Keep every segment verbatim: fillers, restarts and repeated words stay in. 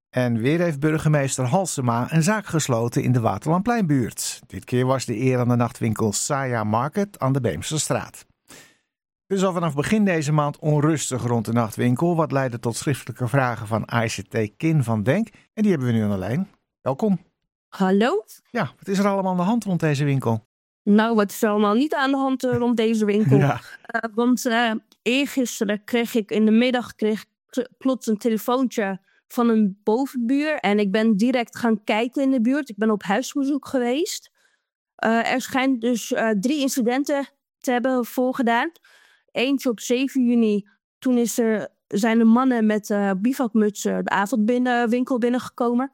En weer heeft burgemeester Halsema een zaak gesloten in de Waterlandpleinbuurt. Dit keer was de eer aan de nachtwinkel Saya Market aan de Beemsterstraat. Het is al vanaf begin deze maand onrustig rond de nachtwinkel, wat leidde tot schriftelijke vragen van I C T Kin van Denk. En die hebben we nu aan de lijn. Welkom. Hallo? Ja, wat is er allemaal aan de hand rond deze winkel? Nou, wat is er allemaal niet aan de hand uh, rond deze winkel? Ja. Uh, want uh, eergisteren kreeg ik in de middag kreeg ik plots een telefoontje van een bovenbuur. En ik ben direct gaan kijken in de buurt. Ik ben op huisbezoek geweest. Uh, er schijnt dus uh, drie incidenten te hebben voorgedaan. Eentje op zeven juni. Toen is er, zijn de mannen met uh, bivakmutsen de avondwinkel binnengekomen.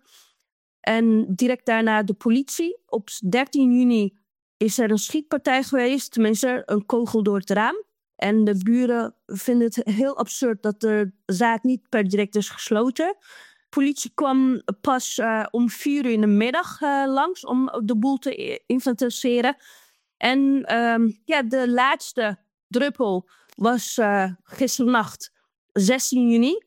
En direct daarna de politie. Op dertien juni is er een schietpartij geweest. Tenminste, een kogel door het raam. En de buren vinden het heel absurd dat de zaak niet per direct is gesloten. De politie kwam pas uh, om vier uur in de middag uh, langs om de boel te inventariseren. En um, ja, de laatste druppel was uh, gisternacht zestien juni.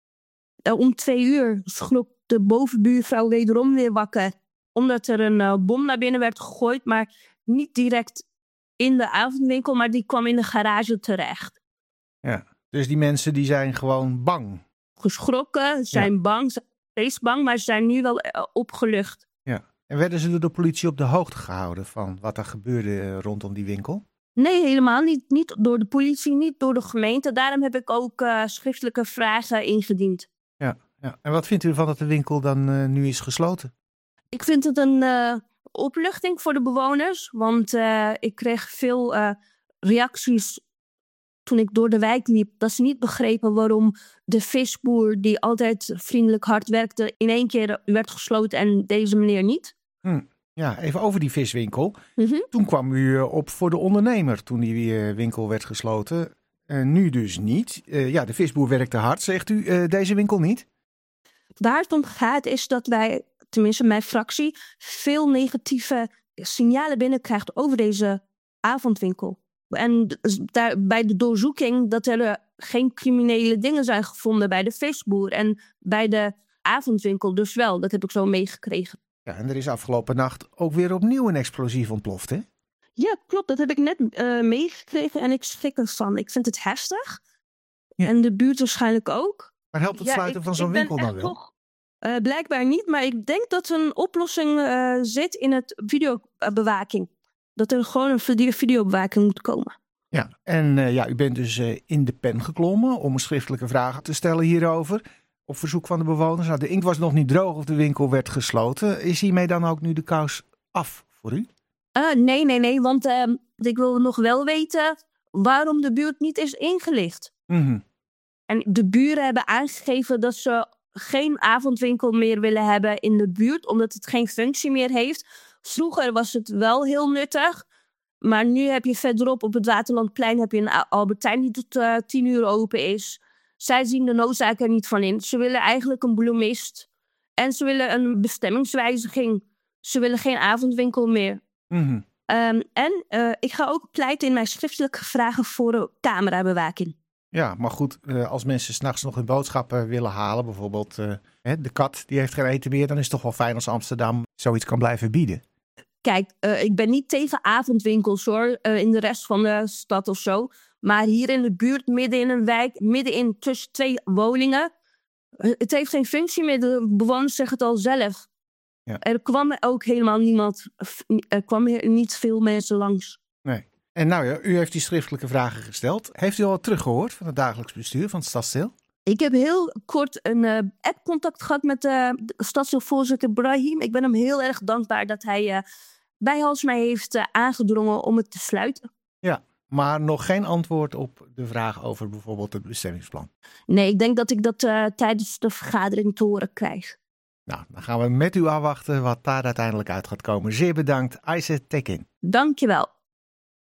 Uh, om twee uur schrok de bovenbuurvrouw wederom weer wakker. Omdat er een uh, bom naar binnen werd gegooid, maar niet direct in de avondwinkel, maar die kwam in de garage terecht. Ja, dus die mensen die zijn gewoon bang. Geschrokken, zijn ja. bang, zijn steeds bang, maar ze zijn nu wel uh, opgelucht. Ja. En werden ze door de politie op de hoogte gehouden van wat er gebeurde uh, rondom die winkel? Nee, helemaal niet. Niet door de politie, niet door de gemeente. Daarom heb ik ook uh, schriftelijke vragen ingediend. Ja, ja. En wat vindt u ervan dat de winkel dan uh, nu is gesloten? Ik vind het een uh, opluchting voor de bewoners. Want uh, ik kreeg veel uh, reacties toen ik door de wijk liep. Dat ze niet begrepen waarom de visboer, die altijd vriendelijk hard werkte, in één keer werd gesloten en deze meneer niet. Hm. Ja, even over die viswinkel. Mm-hmm. Toen kwam u op voor de ondernemer toen die winkel werd gesloten. Uh, nu dus niet. Uh, ja, de visboer werkte hard, zegt u. Uh, deze winkel niet? Waar het om gaat is dat wij, tenminste mijn fractie, veel negatieve signalen binnenkrijgt over deze avondwinkel. En daar, bij de doorzoeking dat er geen criminele dingen zijn gevonden bij de visboer en bij de avondwinkel dus wel. Dat heb ik zo meegekregen. Ja, en er is afgelopen nacht ook weer opnieuw een explosief ontploft, hè? Ja, klopt. Dat heb ik net uh, meegekregen en ik schrik ervan. Ik vind het heftig. Ja. En de buurt waarschijnlijk ook. Maar helpt het sluiten ja, ik, van zo'n winkel dan wel? Toch, uh, blijkbaar niet, maar ik denk dat een oplossing uh, zit in het videobewaking. Dat er gewoon een video- videobewaking moet komen. Ja, en uh, ja, u bent dus uh, in de pen geklommen om schriftelijke vragen te stellen hierover. Op verzoek van de bewoners. Nou, de inkt was nog niet droog of de winkel werd gesloten. Is hiermee dan ook nu de kous af voor u? Uh, nee, nee, nee. Want uh, ik wil nog wel weten waarom de buurt niet is ingelicht. Mm-hmm. En de buren hebben aangegeven dat ze geen avondwinkel meer willen hebben in de buurt. Omdat het geen functie meer heeft. Vroeger was het wel heel nuttig. Maar nu heb je verderop op het Waterlandplein heb je een Albertijn die tot uh, tien uur open is. Zij zien de noodzaak er niet van in. Ze willen eigenlijk een bloemist. En ze willen een bestemmingswijziging. Ze willen geen avondwinkel meer. Mm-hmm. Um, en uh, ik ga ook pleiten in mijn schriftelijke vragen voor uh, camerabewaking. Ja, maar goed, uh, als mensen 's nachts nog hun boodschappen willen halen, bijvoorbeeld uh, hè, de kat die heeft geen eten meer, dan is het toch wel fijn als Amsterdam zoiets kan blijven bieden. Kijk, uh, ik ben niet tegen avondwinkels hoor, uh, in de rest van de stad of zo. Maar hier in de buurt, midden in een wijk, midden in tussen twee woningen. Uh, het heeft geen functie meer, de bewoners zeggen het al zelf. Ja. Er kwam ook helemaal niemand, er kwam niet veel mensen langs. Nee. En nou ja, u heeft die schriftelijke vragen gesteld. Heeft u al wat teruggehoord van het dagelijks bestuur van het Stadsdeel? Ik heb heel kort een uh, app-contact gehad met uh, de stadsdeelvoorzitter Brahim. Ik ben hem heel erg dankbaar dat hij uh, bij Halsema heeft uh, aangedrongen om het te sluiten. Ja, maar nog geen antwoord op de vraag over bijvoorbeeld het bestemmingsplan? Nee, ik denk dat ik dat uh, tijdens de vergadering te horen krijg. Nou, dan gaan we met u afwachten wat daar uiteindelijk uit gaat komen. Zeer bedankt, I C T Kin. Dank je wel.